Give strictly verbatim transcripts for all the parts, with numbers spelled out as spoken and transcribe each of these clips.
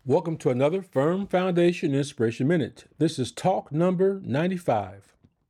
Welcome to another Firm Foundation Inspiration Minute. This is talk number ninety-five.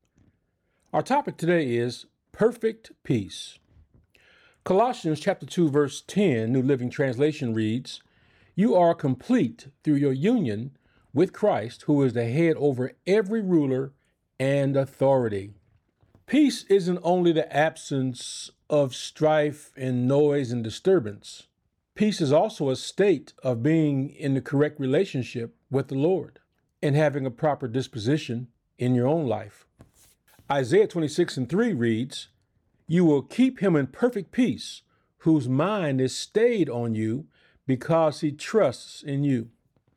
Our topic today is perfect peace. Colossians chapter two, verse ten, New Living Translation reads, "You are complete through your union with Christ, who is the head over every ruler and authority." Peace isn't only the absence of strife and noise and disturbance. Peace is also a state of being in the correct relationship with the Lord and having a proper disposition in your own life. Isaiah twenty-six and three reads, "You will keep him in perfect peace, whose mind is stayed on you because he trusts in you."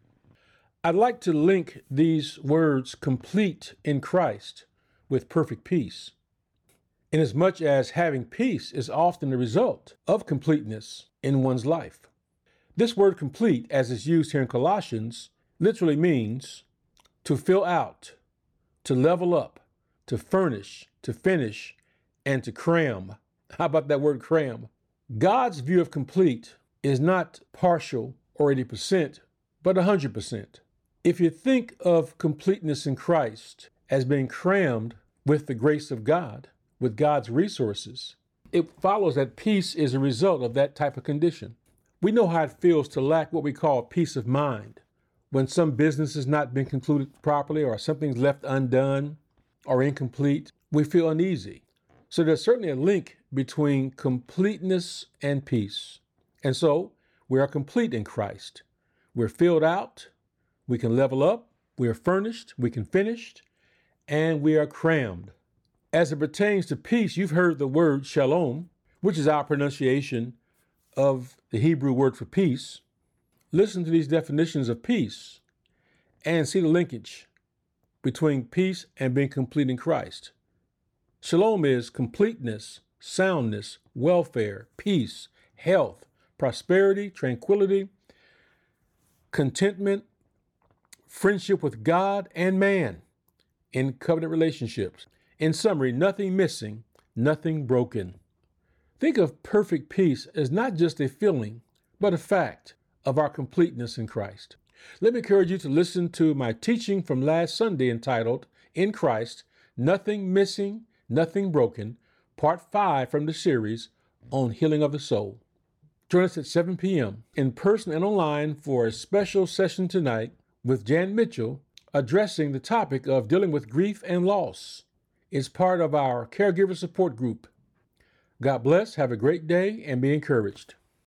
I'd like to link these words complete in Christ with perfect peace, inasmuch as having peace is often the result of completeness in one's life. This word complete, as is used here in Colossians, literally means to fill out, to level up, to furnish, to finish, and to cram. How about that word cram? God's view of complete is not partial or eighty percent, but one hundred percent. If you think of completeness in Christ as being crammed with the grace of God, with God's resources, it follows that peace is a result of that type of condition. We know how it feels to lack what we call peace of mind. When some business has not been concluded properly or something's left undone or incomplete, we feel uneasy. So there's certainly a link between completeness and peace. And so we are complete in Christ. We're filled out, we can level up, we are furnished, we can finish, and we are crammed. As it pertains to peace, you've heard the word shalom, which is our pronunciation of the Hebrew word for peace. Listen to these definitions of peace and see the linkage between peace and being complete in Christ. Shalom is completeness, soundness, welfare, peace, health, prosperity, tranquility, contentment, friendship with God and man in covenant relationships. In summary, nothing missing, nothing broken. Think of perfect peace as not just a feeling, but a fact of our completeness in Christ. Let me encourage you to listen to my teaching from last Sunday entitled, In Christ, Nothing Missing, Nothing Broken, Part five from the series on healing of the soul. Join us at seven p.m. in person and online for a special session tonight with Jan Mitchell addressing the topic of dealing with grief and loss. It's part of our caregiver support group. God bless, have a great day, and be encouraged.